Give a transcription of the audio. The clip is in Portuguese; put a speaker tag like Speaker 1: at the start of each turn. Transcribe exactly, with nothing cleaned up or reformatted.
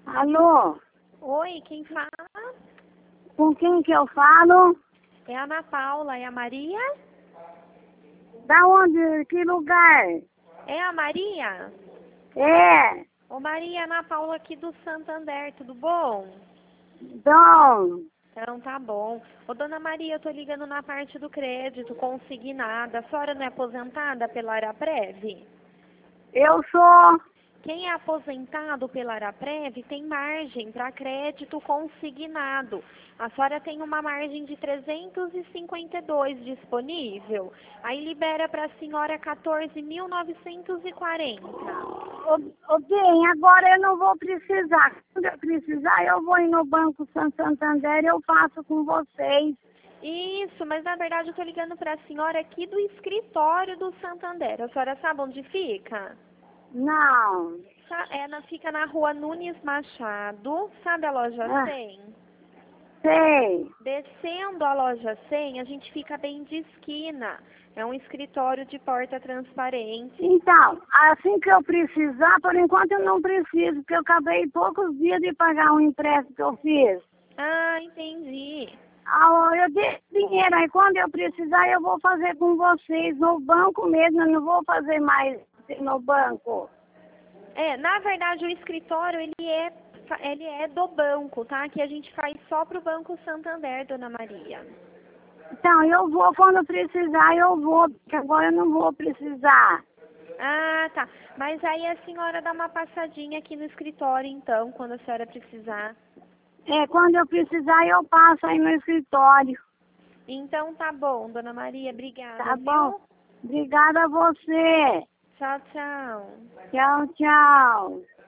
Speaker 1: Alô?
Speaker 2: Oi, quem fala?
Speaker 1: Com quem que eu falo?
Speaker 2: É a Ana Paula, é a Maria?
Speaker 1: Da onde? Que lugar?
Speaker 2: É a Maria?
Speaker 1: É.
Speaker 2: Ô Maria, Ana Paula aqui do Santander, tudo bom?
Speaker 1: Dom.
Speaker 2: Então tá bom. Ô dona Maria, eu tô ligando na parte do crédito consignada. A senhora não é aposentada pela Araprev?
Speaker 1: Eu sou.
Speaker 2: Quem é aposentado pela Araprev tem margem para crédito consignado. A senhora tem uma margem de trezentos e cinquenta e dois disponível. Aí libera para a senhora quatorze mil novecentos e quarenta.
Speaker 1: Ô, ô, bem, agora eu não vou precisar. Quando eu precisar, eu vou ir no Banco San- Santander e eu faço com vocês.
Speaker 2: Isso, mas na verdade eu tô ligando para a senhora aqui do escritório do Santander. A senhora sabe onde fica?
Speaker 1: Não.
Speaker 2: Sa- É, na, fica na rua Nunes Machado, sabe a loja
Speaker 1: Ah,
Speaker 2: cem?
Speaker 1: sei.
Speaker 2: Descendo a loja cem, a gente fica bem de esquina. É um escritório de porta transparente.
Speaker 1: Então, assim que eu precisar, por enquanto eu não preciso, porque eu acabei poucos dias de pagar um empréstimo que eu fiz.
Speaker 2: Ah, entendi.
Speaker 1: Ah, eu dei dinheiro, aí quando eu precisar eu vou fazer com vocês no banco mesmo, eu não vou fazer mais no banco.
Speaker 2: É, na verdade o escritório ele é, ele é do banco, tá? Que a gente faz só pro Banco Santander, dona Maria.
Speaker 1: Então, eu vou quando precisar, eu vou, porque agora eu não vou precisar.
Speaker 2: Ah, tá. Mas aí a senhora dá uma passadinha aqui no escritório, então, quando a senhora precisar.
Speaker 1: É, quando eu precisar eu passo aí no escritório.
Speaker 2: Então tá bom, dona Maria, obrigada,
Speaker 1: Tá bom?
Speaker 2: viu?
Speaker 1: Obrigada a você.
Speaker 2: Tchau, tchau.
Speaker 1: Tchau, tchau.